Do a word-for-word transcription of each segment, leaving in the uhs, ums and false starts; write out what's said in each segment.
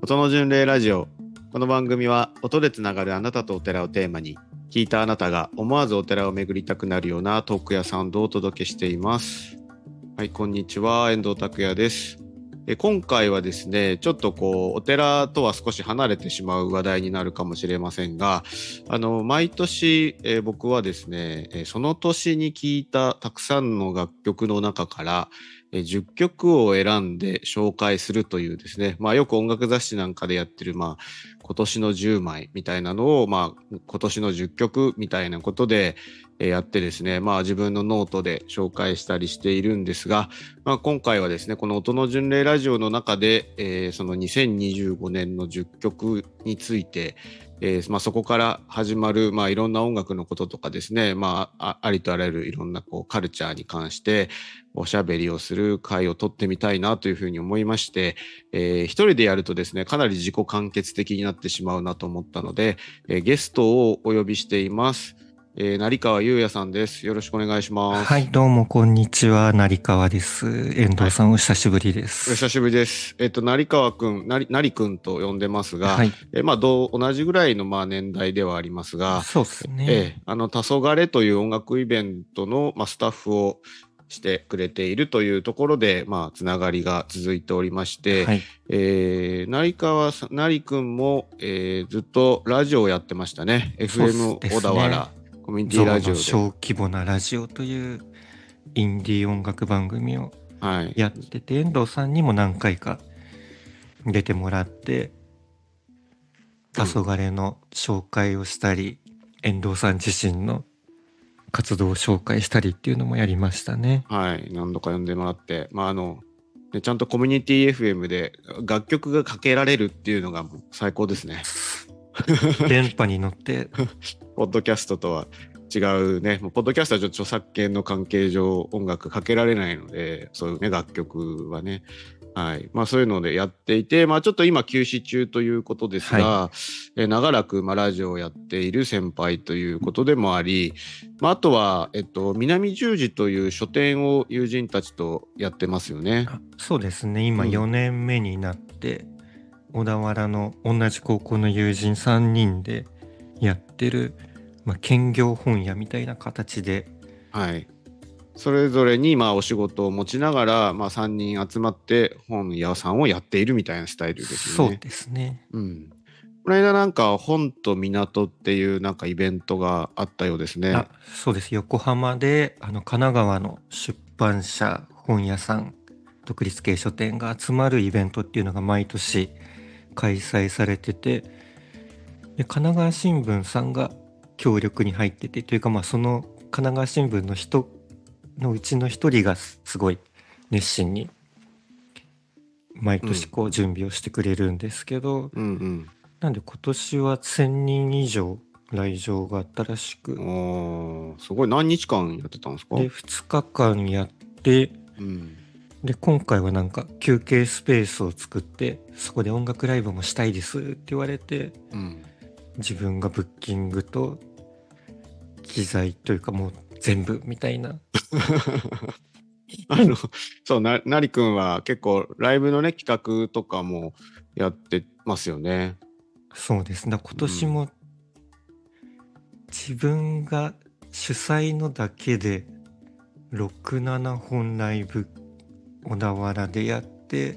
音の巡礼ラジオ。この番組は音でつながるあなたとお寺をテーマに、聞いたあなたが思わずお寺を巡りたくなるようなトークやサウンドをお届けしています。はい、こんにちは、遠藤拓也です。え今回はですね、ちょっとこうお寺とは少し離れてしまう話題になるかもしれませんが、あの毎年、えー僕はですね、えーその年に聴いたたくさんの楽曲の中からえーじゅっきょくを選んで紹介するというですね、まあよく音楽雑誌なんかでやってる、まあ今年のじゅうまいみたいなのを、まあ今年のじゅっきょくみたいなことでえーやってですね、まあ自分のノートで紹介したりしているんですが、まあ今回はですね、この音の巡礼ラジオの中で、えーそのにせんにじゅうごねんのじゅっきょくについて、えーまあ、そこから始まる、まあ、いろんな音楽のこととかですね、まあ、あ、ありとあらゆるいろんなこうカルチャーに関しておしゃべりをする会を取ってみたいなというふうに思いまして、えー一人でやるとですね、かなり自己完結的になってしまうなと思ったので、えーゲストをお呼びしています。えー成川優也さんです。よろしくお願いしまはい、 す。 どうも、こんにちは。成川です。遠はい。 藤さん、お久しぶりでお久す。 しぶりです。えっと、成川くん、なり、なりくんと呼んでますが、 はい、 えまあ、どう、同じぐらいの、まあ、年代ではありますが、 そうですえね。 え、あの、黄昏という音楽イベントの、まあ、スタッフをしてくれているというところで、まあ、つながりが続いておりまして、 はい、 えー、成川さん、成くんも、えーずっとラジオをやってましたね。 そうエフエムで小すね。 田原コミュニティラ象のジオで。 小規模なラジオというインディー音楽番組をはい。 やってて、遠藤さんにも何回か出てもらって、黄うん。 昏の紹介をしたり、遠藤さん自身の活動を紹介したりっていうのもやりましたね。 はい。何度か呼んでもらって、まあ、あの、ねちゃんとコミュニティ エフエム で楽曲がかけられるっていうのがもう最高ですね。 電波に乗って、 ポッドキャストとは違うね。もうポッドキャストはちょっと著作権の関係上音楽かけられないので、そういうね、楽曲はね。はい。まあそういうのでやっていて、まあちょっと今休止中ということですはい、 が、えー長らくまあラジオをやっている先輩ということでもあり、まああとは、えっと、南十字という書店を友人たちとやってますよね。 あそうですね。今うん。 よねんめになって、小田原の同じ高校の友人さんにんでやってる、まあ、兼業本屋みたいな形で、 はい。それぞれにまあお仕事を持ちながら、まあさんにん集まって本屋さんをやっているみたいなスタイルですよね。 そうですね。 うん。この間なんか本と港っていうなんかイベントがあったようですね。 あ、そうです。横浜で、あの、神奈川の出版社、本屋さん、独立系書店が集まるイベントっていうのが毎年開催されてて、で、神奈川新聞さんが協力に入ってて、というかまあその神奈川新聞の人のうちの一人がすすごい熱心に毎うん。 年こう準備をしてくれるんですけど、 うんなんで今年はせんにん以上来場があったらしく、 うん。おー、すごい。何日間やってたんですか？ でふつかかんやって、 うん。 で今回はなんか休憩スペースを作って、そこで音楽ライブもしたいですって言われて、 うん。 自分がブッキングと機材というかもう全部みたいな。 あの、そう、な、なりくんは結構ライブのね、企画とかもやってますよね。 そうですね。今うん。 年も自分が主催のだけでろく、ななほんライブ小田原でやって、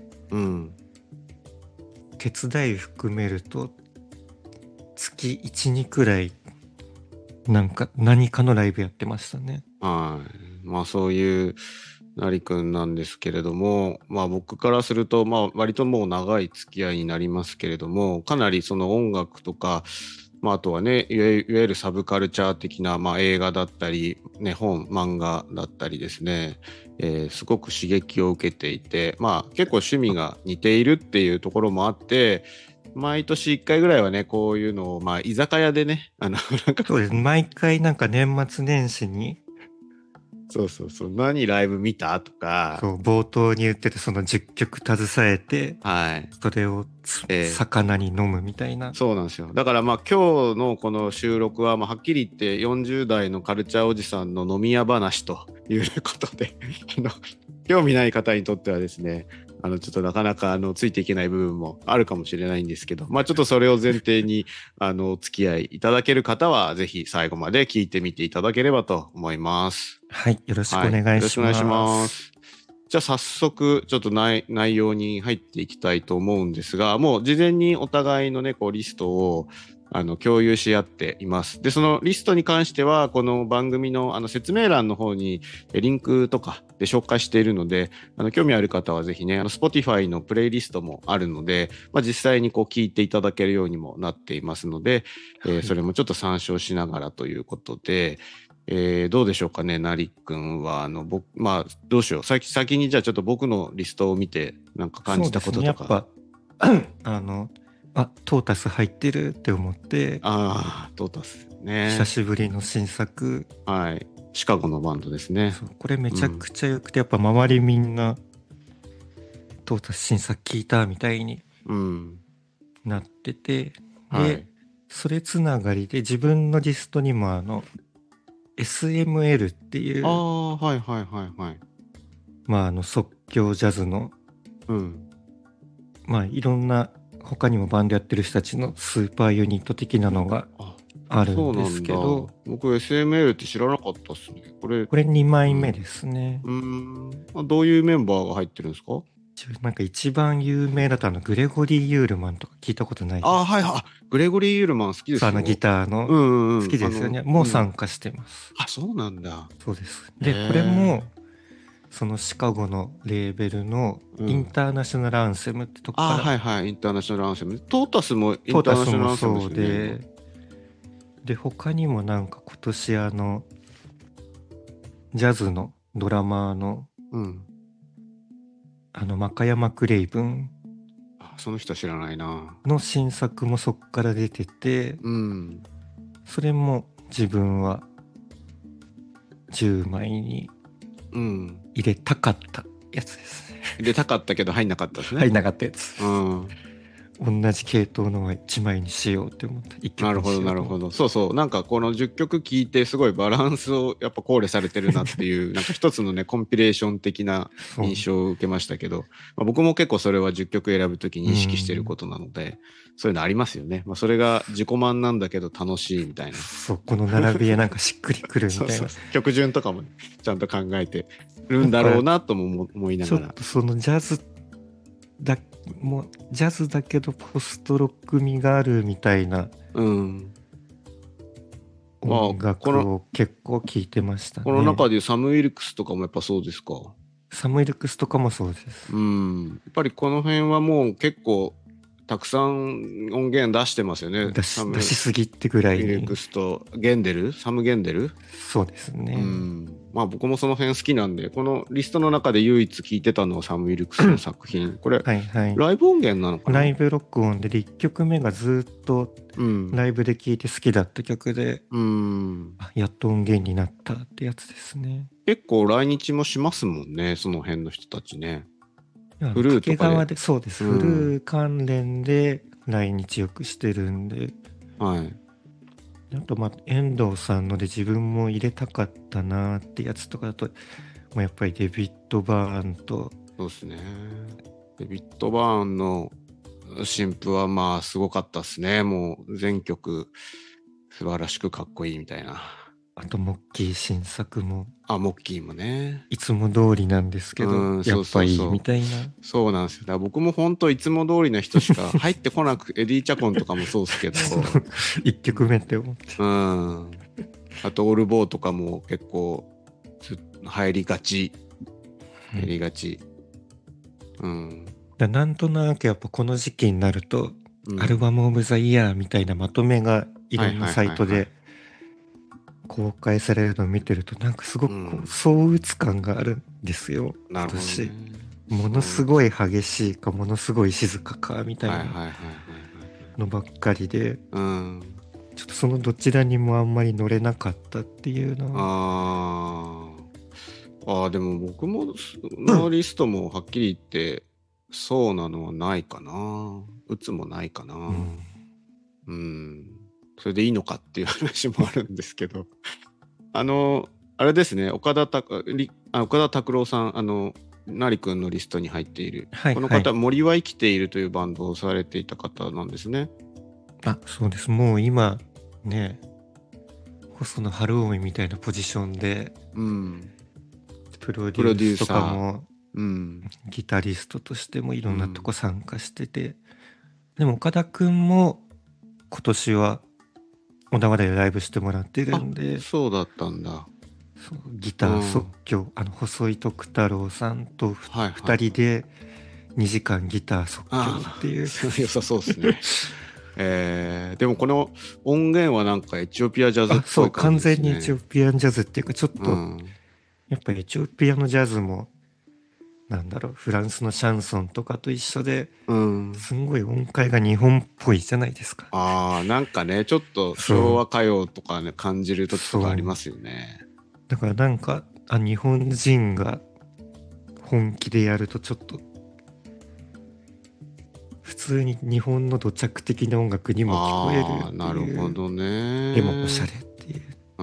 うん。 手伝い含めると月いち、にくらいなんか何かのライブやってましたね。 はい。まあそういうなりくんなんですけれども、まあ僕からすると、まあ割ともう長い付き合いになりますけれども、かなりその音楽とか、まああとはね、いわゆいわゆるサブカルチャー的な、まあ映画だったり、ね、本、漫画だったりですね、えーすごく刺激を受けていて、まあ結構趣味が似ているっていうところもあって、毎年いっかいぐらいはね、こういうのを、まあ居酒屋でね、あの、なんかそうです。毎回なんか年末年始に、 そうそうそう。何ライブ見たとか、 そう、冒頭に言っててそのじゅっきょく携えて、 はい。 それをつえー魚に飲むみたいな。 そうなんですよ。だからまあ今日のこの収録は、まあはっきり言ってよんじゅう代のカルチャーおじさんの飲み屋話ということで、あの、興味ない方にとってはですね、 あのちょっとなかなかあのついていけない部分もあるかもしれないんですけど、まあちょっとそれを前提にあのお付き合いいただける方はぜひ最後まで聞いてみていただければと思います。 はい、よろしくおはい、 願いしよろしくお願いしまます。 す。 じゃあ早速ちょっと内、内容に入っていきたいと思うんですが、もう事前にお互いのねこうリストをあの共有し合っています。で、そのリストに関してはこの番組のあの説明欄の方にリンクとかで紹介しているので、あの興味ある方はぜひね、あの Spotify のプレイリストもあるので、まあ、実際にこう聞いていただけるようにもなっていますので、えーそれもちょっと参照しながらということで、えーどうでしょうかね、なりくんはあの僕、まあどうしよう、先先にじゃあちょっと僕のリストを見てなんか感じたこととか。 そうですね、やっぱあのあトータス入ってるって思って、 ああ、トータスね。 久しぶりの新作、 はい。シカゴのバンドですね。 そうこれめちゃくちゃ良くて、やっぱ周りみんなトータス新作聞いたみたいにうん。 なってて、 はでい。 それつながりで自分のリストにもあの エスエムエル ってあいう、 あ、はいはいはいはい。 まあ、あの即興ジャズの、 うん。 まあ、いろんな他にもバンドやってる人たちのスーパーユニット的なのがあ、 あるんですそうなんだ。 けど、 僕 エスエムエル って知らなかったっすね。これ、 これにまいめうん。 ですね。 うーん。あ、どういうメンバーが入ってるんですか？ なんか一番有名だとあのグレゴリー・ユールマンとか聞いたことないああ、 ですか？ はいはい。あ、グレゴリー・ユールマン好きでそう、あのギすよ。 ターのうんうんうん。 好きですよね。 あの、 もううん。 参加してます。 あ、そうなんだ。 そうです。 へで、これもえ。 そのシカゴのレーベルのインうん。 ターナショナルアンセムってとこああ、 から、 はいはい。インターナショナルアンセム。トータスもインターナトータスショナルアンセムでもそうすよね、今。 で、で、他にもなんか今年あの、ジャズのドラマーのうん。 あの、マカヤマクレイブンあ、その人知らないな。 の新作もそっから出てて、 うん。 それも自分はじゅうまいにうん。 入れたかったやつですね。 入れたかったけど入んなかったですね。 入んなかったやつ。 うん。 同じ系統のはいちまいにしようって思った。いっきょくになるほど、 しようと思った。 なるほど。そうそう。なんかこのじゅっきょく聞いてすごいバランスをやっぱ考慮されてるなっていう、なんか一つのね、コンピレーション的なそう。 印象を受けましたけど、まあ、僕も結構それはじゅっきょく選ぶときに意識してるうん。 ことなので、そういうのありますよね。まあ、それが自己満なんだけど楽しいみたいな。 そう、この並びへなんかしっくりくるみたいな。 そうそうそう。曲順とかもちゃんと考えてるんだやっぱろうなとも思思いなちょがら。 っとそのジャズだ、もうジャズだけどポストロック味があるみたいなうん。まあ、 音この、 楽を結構聴いてましたこの中ね。 でいうサム・ウィルクスとかもやっぱそうですか？ サム・エルクスとかもそうです。 うん。やっぱりこの辺はもう結構たくさん音源出してますよね。 出し、 サム・出しすぎってぐらウィルいに。 クスとゲンデルサム・ゲンデル。 そうですうね。 ん。まあ僕もその辺好きなんで、このリストの中で唯一聴いてたのはサム・ウィルクスの作品。これ、 はいはい。 ライブ音源なのかな？ ライブ録音でいっきょくめがずっとうん。 ライブで聴いて好きだった曲で、 うん。 あやっと音源になったってやつですね。 結構来日もしますもんね、その辺の人たちね。 あのフルーとかで。 掛川で、そうです。 うんフルー関連で来日よくしてるんで、 はい。 あとまあ遠藤さんので自分も入れたかったなってやつとかだと、もうやっぱりデビッド・バーンと、 そうですね。デビッド・バーンの新譜はまあすごかったですね。もう全曲素晴らしくかっこいいみたいな。 あとモッキー新作もあ、モッキーもね。 いつも通りなんですけど、 うん、 やそうっぱいいそうそう。 みたいな。 そうなんですよ。だから僕も本当いつも通りな人しか入ってこなく、エディ・チャコンとかもそうですけど、 いっきょくめって思って。 うん。あとオルボーとかも結構ず入りがち、入りがち。うん。 だなんとなくやっぱこの時期になると、 うん、 アルバムオブザイヤーみたいなまとめがいろんなはいはいはいはい。 サイトで公開されるのを見てると、なんかすごくこうんう躁鬱感があるんですよ、今なるほどね。 年。ものすごい激しいかものすごい静かかみたいなはいはいはいはいはい。 のばっかりで、 うん。 ちょっとそのどちらにもあんまり乗れなかったっていうのは。 あーあー、でも僕ものリストもはっきり言ってそうなのはないかな。うつもないかな。 うん、 うん。それでいいのかっていう話もあるんですけど。あの、あれですね、岡田たりあ岡田拓郎さん、あの、 なりくんのリストに入っている、 はいこの方、 はい。 森は生きているというバンドをされていた方なんですね。 あ、そうです。もう今ね、細野晴臣みたいなポジションでうん。 プロデプロデューュースとかサー。 もうん。 ギタリストとしてもいろんなとこうん。 参加してて、でも岡田くんも今年は小田原でライブしてもらってるあ、 んで、 そうだったんだ。 そうギうん。 ター即興、あの細井徳太郎さんとふはいはい二人でにじかんギター即興ああ、 っていうそれ良さそうですね。えー、でもこの音源はなんかエチオピアジャズっあ、そう、 ぽい感じで完全にエチオすね。 ピアンジャズっていうか、ちょっうとん。 やっぱエチオピアのジャズもなんだろう、フランスのシャンソンとかと一緒でうん。 すんごい音階が日本っぽいじゃないですか。 ああ、なんかね、ちょっと昭そう和歌謡とかね、感じる時とそう。 かありますよね。 だからなんか、あ、日本人が本気でやるとちょっと普通に日本の土着的な音楽にも聞こえるっああ、 てなるいう、 ほどでもおしゃね。 れっていう。 うん。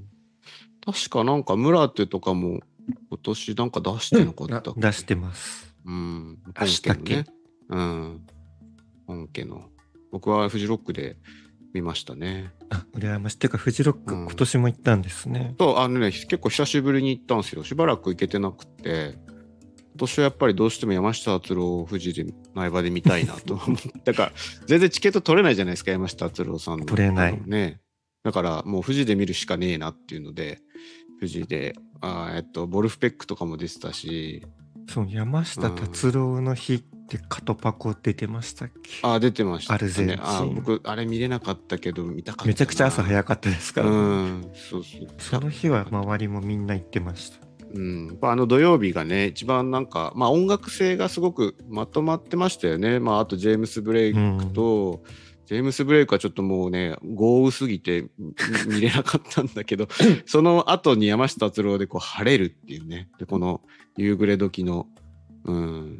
確かなんか村手とかも今年なんか出してなかっあ、 たっけ？ 出してます。 うん。 明本家のね。 日け。 うん。本家の。僕はフジロックで見ましたね。 あ、羨ましい。てか、フジロック今うん。 年も行ったんですね。 そう、あのね、結構久しぶりに行ったんですよ。しばらく行けてなくて、今年はやっぱりどうしても山下達郎をフジで苗場で見たいなと思って、だから全然チケット取れないじゃないですか、山下達郎さんの。あ取れない。 のね。だからもうフジで見るしかねえなっていうので、フジで、あえっと、ボルフペックとかも出てたし、 そう、山う下達ん。 郎の日ってカトパコ出てましたっけ？ あ、出てましアルゼたね。あ、 ンチン。 僕、あれ見れなかったけど、見たかっめちゃくちゃ朝たな。 早かったですかうらね。 ん、そうそう。 その日は周りもみんな行ってました。 うん、あの土曜日がね、一番なんか、まあ音楽性がすごくまとまってましたよね。まああとジェームス・ブレイクうん。 と、ジェームス・ブレイクはちょっともうね、豪雨すぎてみ見れなかったんだけど、その後に山下達郎でこう晴れるっていうね、で、この夕暮れ時の、うん、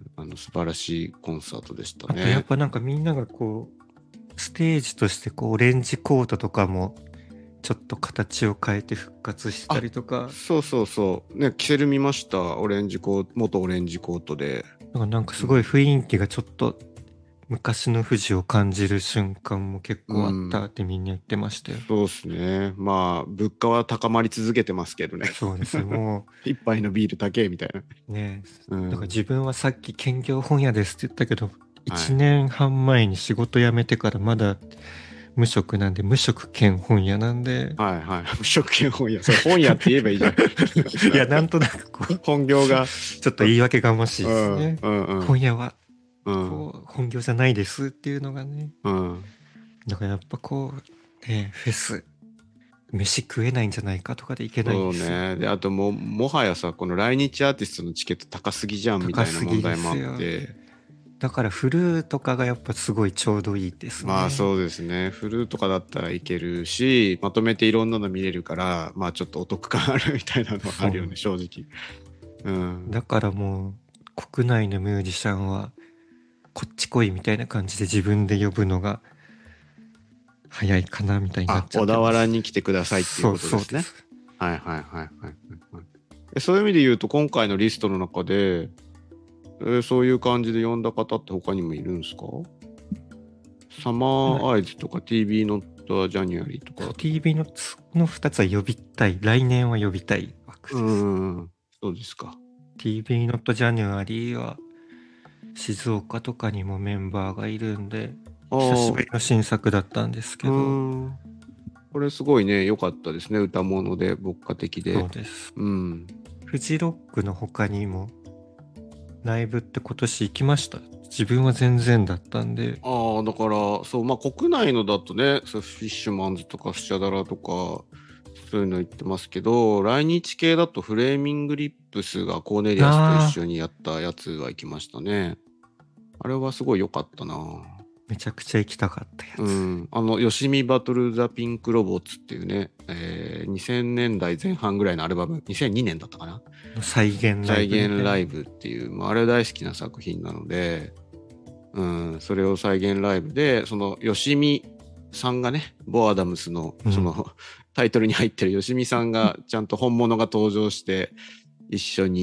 あの素晴らしいコンサートでしたあとやっね。 ぱなんかみんながこう、ステージとしてこう、オレンジコートとかもちょっと形を変えて復活したあ、 りとか、 そうそうそう。ね、キセル見ました。オレンジコート、元オレンジコートで。 だからなんかすごいうん。 雰囲気がちょっと昔の富士を感じる瞬間も結う構あったん、 ってみんな言ってましたよ。 そうですね。まあ、物価は高まり続けてますけどね。 そうですね。も一杯のビール高えみたいな。 うね、 うだからん。 自分はさっき兼業本屋ですって言ったけど、1 はい。 年半前に仕事辞めてからまだ無職なんで、無職兼本屋なんで、 はいはい。無職権本屋。それ本屋って言えばいいじゃん。 いや、なんとなくこう、 本業が。 ちょっと言い訳がましいですうんね。 うんうん。 本屋は、 うん。 こう、本業じゃないですっていうのがね。 うん。 だからやっぱこう、ね、フェス、飯食えないんじゃないかとかでいけないんですよ。 そうね。で、あともう、もはやさ、この来日アーティストのチケット高すぎじゃんみたいな高すぎで問題もあっすよ。 て。 だからフルーとかがやっぱすごいちょうどいいですね。 まあそうですね。フルとかだったらいけるし、まとめていろんなの見れるから、まあちょっとお得感あるみたいなのはあそう。 るよね、正直。うん。 だからもう国内のミュージシャンはこっち来いみたいな感じで自分で呼ぶのが早いかなみたいになっあ、 ちゃっ小田てます。 原に来てくださいっていうそうことですね。 そうです。 はいはいはいはいはいはい。えそういう意味で言うと、今回のリストの中で、えーそういう感じで呼んだ方って他にもいるんですか？サマーアイズとか ティービー ノットジャニュアリーとか。 ティービー のつのふたつは呼びたい。来年は呼びたい枠うです。 ん、そうですか。 ティービー ノットジャニュアリーは静岡とかにもメンバーがいるんで、 ああ、 久しぶりの新作だったんですうけど、 ん。これすごいね、良かったですね。歌物で、牧歌的で。 そうです。 うん。 フジロックの他にもライブって今年行きました？自分は全然だったんで。 ああ、だから、そう、まあ国内のだとね、そうフィッシュマンズとかスチャダラとか、そういうの言ってますけど、来日系だとフレーミングリップスがコーネリアスと一ああ、 緒にやったやつは行きましたね。あれはすごい良かったな。 めちゃくちゃ行きたかったやうつ。 ん。あの、よしみバトル・ザ・ピンク・ロボッツっていうね、えーにせんねんだいぜん半ぐらいのアルバム、にせんにねんだったかな。 再現ライ再ブみたいな。 現ライブっていう、まあ、あれ大好きな作品なので、うん、それを再現ライブで、その、よしみさんがね、ボーアダムスの、 うん、 その、タイトルに入ってるよしみさんが、ちゃんと本物が登場して、一緒に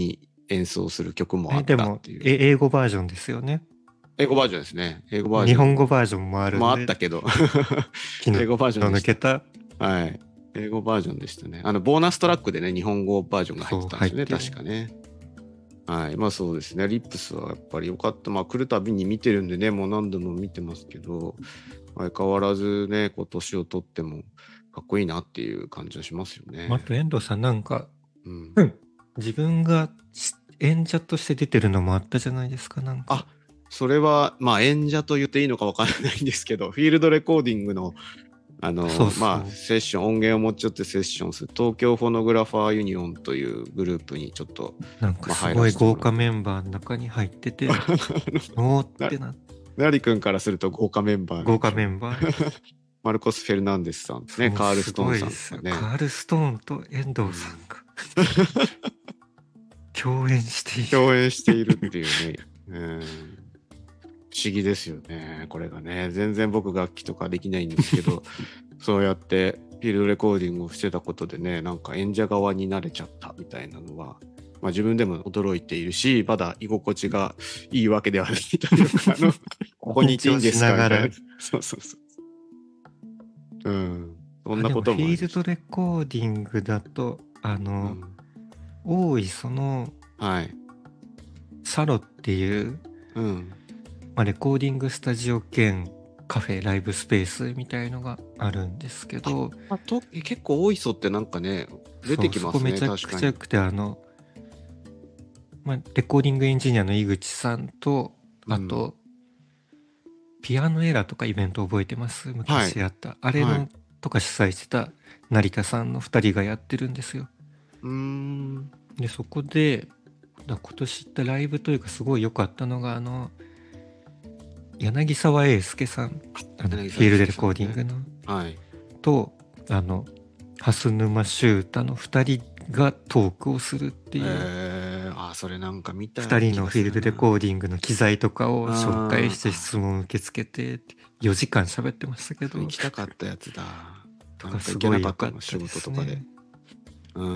演奏する曲もあっえでもたっていう。 え英語バージョンですよね。 英語バージョンですね。英語バージ日ョン本語バージョンもあるもあんで、 ったけど昨日英語バージョンでした。 抜けた。 はい。英語バージョンでしたね。あの、ボーナストラックでね、日本語バージョンが入ってたんですよね、 そう入ってる確かね。はい。まあそうですね。リップスはやっぱり良かった。まあ来るたびに見てるんでね、もう何度も見てますけど、相変わらずね、こう年を取ってもかっこいいなっていう感じはしますよね。 あと遠藤さんなんか、 うん。 うん、自分がし演者として出てるのもあったじゃないですか、なんか。 あ、それは、まあ演者と言っていいのかわからないんですけど、フィールドレコーディングのあのそうそうまあセッション音源を持ち寄ってセッションする東京フォノグラファーユニオンというグループにちょっとなんかまあすごい入らせてもらう豪華メンバーの中に入ってて、おーってな、 なりくんからすると豪華メンバー豪華メンバー。 マルコス・フェルナンデスさんそうねカール・スすトーンさんごいですよ。 とかねカール・ストーンと遠藤さんが共演している。 共演しているっていうね、うん不思議ですよねこれがね。全然僕楽器とかできないんですけどそうやってフィールドレコーディングをしてたことでね、なんか演者側になれちゃったみたいなのは、まあ、自分でも驚いているし、まだ居心地がいいわけではないというか、あのここにいていいんですかみたいな。そうそうそう。うん。そんなこともありました。 フィールドレコーディングだと、あの、 うん、 多いその、 はい。 サロっていう、 うん。 まあ、レコーディングスタジオ兼カフェライブスペースみたいのがあるんですけど、 あと結構多い人ってなんかね出てきますね。 そうそこめちゃくちゃ良くて、あの、まあ、レコーディングエンジニアの井口さんと、あと、うん、ピアノエラーとかイベント覚えてます？昔やった、はい、あれの、はい、とか主催してた成田さんのふたりがやってるんですよ。 うーんでそこで今年行ったライブというかすごい良かったのが、あの柳沢英介さん、あのフィールドレコーディングの、はい、とあの蓮沼修太のふたりがトークをするっていう、 えー、あそれなんか見たふたりのフィールドレコーディングの機材とかを紹介して質問受け付けてよじかん喋ってましたけど、 行きたかったやつだとかすごい良かったですね。 仕事とかで、うん、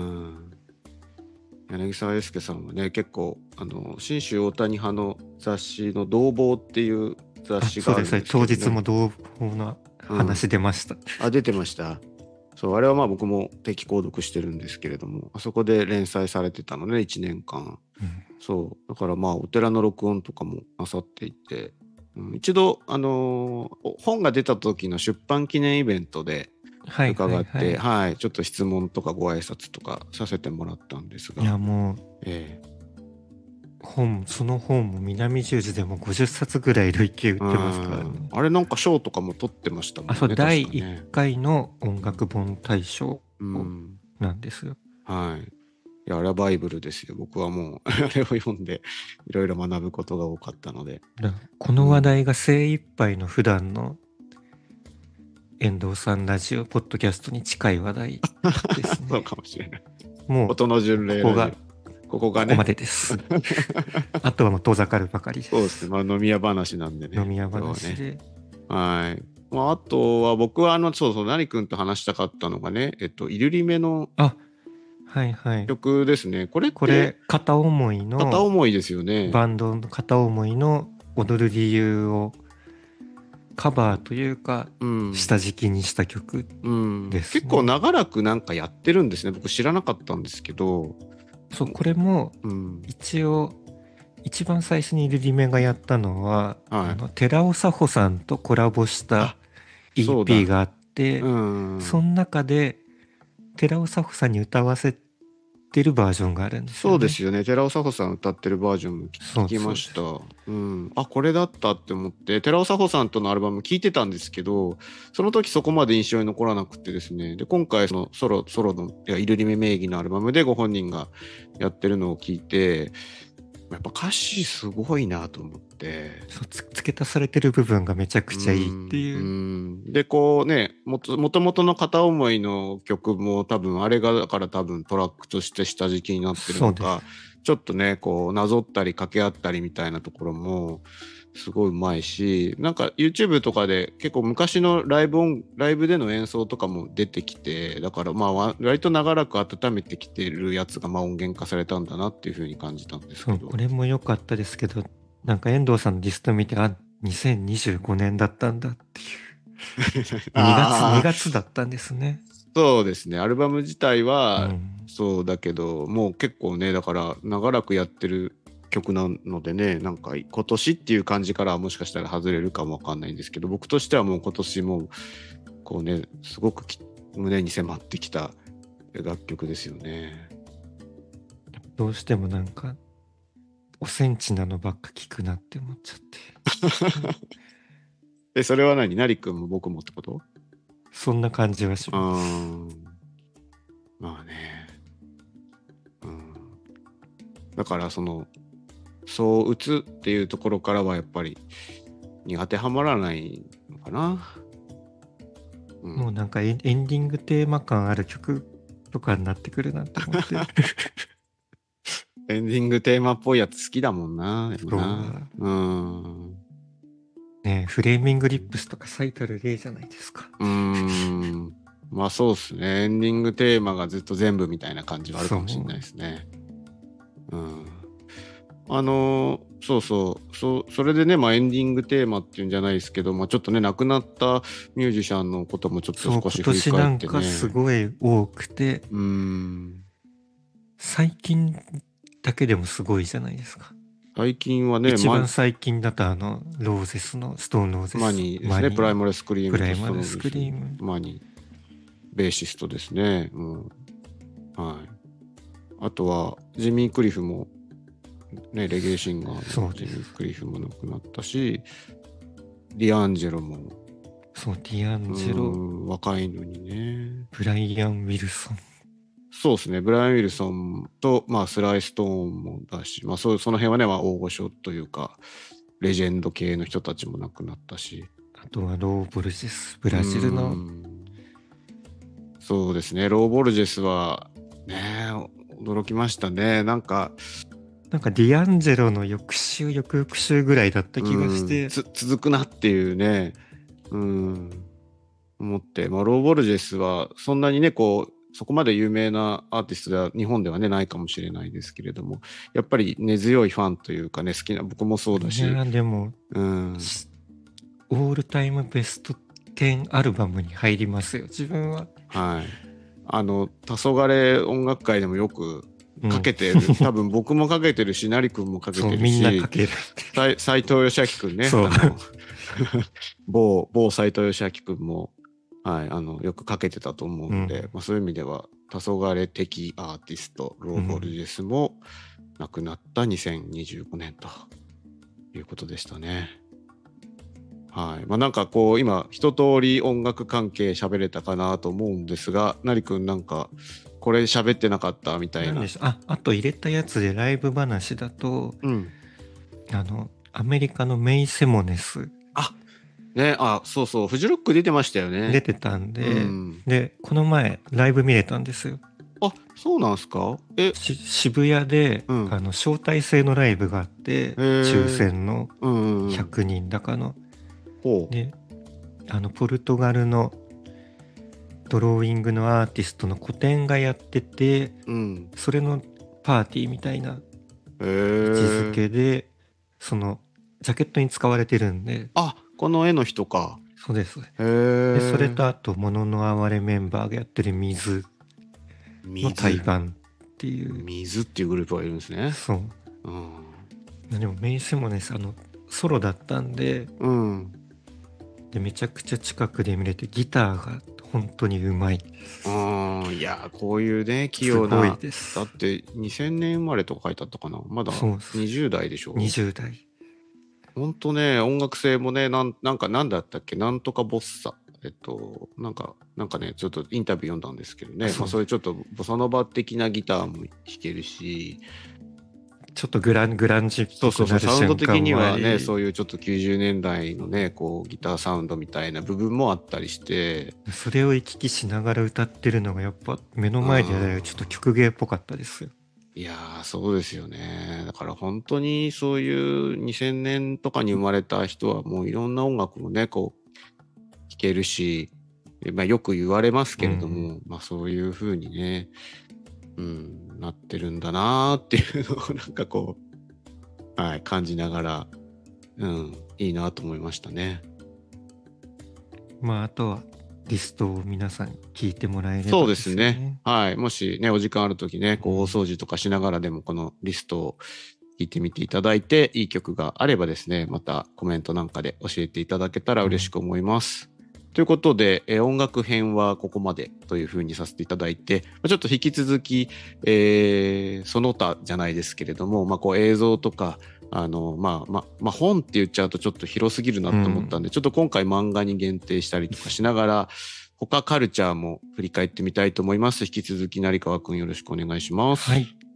柳沢英介さんはね結構あの信州大谷派の雑誌の同房っていう雑誌があるんですけど、ね、 そうですね、当日も同房の話出ました、うん、 あ出てました。そうあれはまあ僕も定期購読してるんですけれども、あそこで連載されてたのねいちねんかん、うん、そうだからまあお寺の録音とかもなさっていて、うん、一度あのー、本が出た時の出版記念イベントで伺って、はいはいはいはい、ちょっと質問とかご挨拶とかさせてもらったんですが、 いやもう、 えー、本その本も南十字でもごじゅっさつぐらい累計売ってますからね。 あれなんか賞とかも取ってましたもんね。 あ、そうだいいっかいの音楽本大賞なんですよ、 うん、はい。いやあれはバイブルですよ。僕はもうあれを読んでいろいろ学ぶことが多かったので、 この話題が精一杯の普段の遠藤さんラジオポッドキャストに近い話題ですね。 そうかもしれない。 もう音の巡礼ここがここがねここまでですあとはもう遠ざかるばかりです。 そうですね、まあ、飲み屋話なんでね。 飲み屋話で、ね、 はい。まあ、あとは僕はあのそうそう何君と話したかったのがね、えっとイルリメのあはいはい曲ですね。これってこれ片思いの片思いですよね。 バンドの片思いの踊る理由をカバーというか、うん、下敷きにした曲ですね、うん、 結構長らくなんかやってるんですね。僕知らなかったんですけど、 そうこれも一応、うん、一番最初にイルリメがやったのは、はい、あの寺尾佐穂さんとコラボした イーピー があって、 そ,、うん、その中で寺尾佐穂さんに歌わせてるバージョンがあるんですよね。 そうですよね。寺尾佐穂さん歌ってるバージョンも聞きました。ううん、あこれだったって思って寺尾佐穂さんとのアルバム聞いてたんですけど、その時そこまで印象に残らなくてですね、で今回そのソロソロのいやイルリメ名義のアルバムでご本人がやってるのを聞いて、やっぱ歌詞すごいなと思って、 そうつ付け足されてる部分がめちゃくちゃいいっていう。 うんうんでこうねもともともとの片思いの曲も多分あれがだから多分トラックとして下敷きになってるのかちょっとねこうなぞったり掛け合ったりみたいなところもすごいうまいし、なんか YouTube とかで結構昔のライブ音ライブでの演奏とかも出てきて、だからまあ割と長らく温めてきてるやつがまあ音源化されたんだなっていう風に感じたんですそう、 けど。 これも良かったですけど、なんか遠藤さんのリスト見て、あ、にせんにじゅうごねんだったんだっていう。にがつ、 ああ、 にがつだったんですね。 そうですね。アルバム自体うはん。 そうだけど、もう結構ね、だから長らくやってる曲なのでね、なんか今年っていう感じからはもしかしたら外れるかもわかんないんですけど、僕としてはもう今年もこうね、すごくき胸に迫ってきた楽曲ですよね。 どうしてもなんか、おセンチなのばっか聞くなって思っちゃって。 で、それは何？なりくんも僕もってこと？ そんな感じはしうーます。 ん。まあね。うん。だからその、そう打つっていうところからはやっぱりに当てはまらないのかな。うん、 もうなんかエンエンディングテーマ感ある曲とかになってくるなと思って。 エンディングテーマっぽいやつ好きだもんな。でもそう。 な。うん。 ねえ、フレーミングリップスとか最たる例じゃないですか。 うーん。まあそうっすね。エンディングテーマがずっと全部みたいな感じはあるかもしれないですね。うん。あのーそうそうそそれでね、まあ、エンディングテーマっていうんじゃないですけど、まあ、ちょっとね亡くなったミュージシャンのこともちょっとそう、今少し振り年なん返ってね。 かすごい多くて、 うーん。 最近だけでもすごいじゃないですか。 最近はね、 一番マ最近だとあの、ローゼスの、ストーンローゼマス、 ニーですね。プライマルスクリープムとライマルスストローズクリーム。 マニー、ベーシストですね。うん。はい。あとは、ジミー・クリフも、ね、レゲエシンガーのジミー・クリフも亡くなったし、ディアンジェロも、 そう、ディアンジェロ、 若いのにね。 ブライアン・ウィルソン。 そうですね。ブライアン・ウィルソンと、まあ、スライ・ストーンもだし、まあ、そうその辺はね、まあ、大御所というか、レジェンド系の人たちも亡くなったし。 あとはロー・ボルジェス、ブラジルの。 そうですね。ロー・ボルジェスは、ね、驚きましたね。なんか、 なんかディアンジェロの翌週、翌々週ぐらいだった気がして。 つ続くなっていうね、うん、思って、まあ、ロー・ボルジェスは、そんなにね、こう、そこまで有名なアーティストでは日本ではねないかもしれないですけれども、やっぱり根強いファンというかね、好きな僕もそうだし、 いやでも、うん、オールタイムベストテンアルバムに入りますよ自分は。 はい。あの黄昏音楽会でもよくかけてる、うん、多分僕もかけてるし、なりくんもかけてるし、 みんなかける。 斉藤義明くんね、あの某某斉藤義明くんも。はい、あのよくかけてたと思うので、うん、まあ、そういう意味では黄昏的アーティストロー・ボルジェスも亡くなったにせんにじゅうごねんということでしたね。はい、まあ、なんかこう今一通り音楽関係喋れたかなと思うんですが、なりくんなんかこれ喋ってなかったみたいな。 あ、あと入れたやつでライブ話だと、うん、あのアメリカのメイ・セモネス。 あね、あ、そうそう、フジロック出てましたよね。 出てたんで、うん、で、この前ライブ見れたんですよ。 あ、そうなんすか？ え、渋谷で、うん、あの招待制のライブがあって、抽選のひゃくにんだかの。うんうん、で、あのポルトガルのドローイングのアーティストの個展がやってて、うん、それのパーティーみたいな位置づけで、そのジャケットに使われてるんで。 あ、この絵の人か。 そうです。でそれとあと「もののあわれ」メンバーがやってる水の対バンっていう。 水っていうグループがいるんですね。 そう。うん、でもメイ・セモネスあのソロだったんで、うん、でめちゃくちゃ近くで見れてギターが本当にうまいです。 ああ、いやこういうね器用な。すごいです。だってにせんねん生まれとか書いてあったかな。まだにじゅう代でしょ。 にじゅう代。 ほんとね、音楽性もね、なん、なんかなんだったっけ、なんとかボッサ。えっと、なんか、なんかね、ちょっとインタビュー読んだんですけどね、そう、まあ、そういうちょっとボサノバ的なギターも弾けるし、 ちょっとグラン、グランジっぽくなる瞬間もあり、そうそうそう、 サウンド的にはね、そういうちょっときゅうじゅうねんだいのね、こう、ギターサウンドみたいな部分もあったりして、 それを行き来しながら歌ってるのがやっぱ目の前でやられるちょっと曲芸っぽかったですよ。 いやー、そうですよね。だから本当にそういうにせんねんとかに生まれた人はもういろんな音楽もね、こう聴けるし、まあ、よく言われますけれども、 うんまあそういう風にね、うん、なってるんだなーっていうのをなんかこう、はい、感じながら、うん、いいなと思いましたね。 まああとはリストを皆さんに聞いてもらえれそうでばですよすね。 ね。 はい。もしね、お時間あるときね、こう、 うん大掃除とかしながらでも、このリストを聞いてみていただいて、いい曲があればですね、またコメントなんかで教えていただけたら嬉しく思います。ということで、えー音楽編はここまでというふうにさせていただいて、まあちょっと引き続き、えーその他じゃないですけれども、まあ、こう映像とか、あの、まあ、まあ、まあ、本って言っちゃうとちょっと広すぎるなと思ったんで、ちょっと今回漫画に限定したりとかしながら、他カルチャーも振り返ってみたいと思います。引き続き成川くんよろしくお願いします。 はい。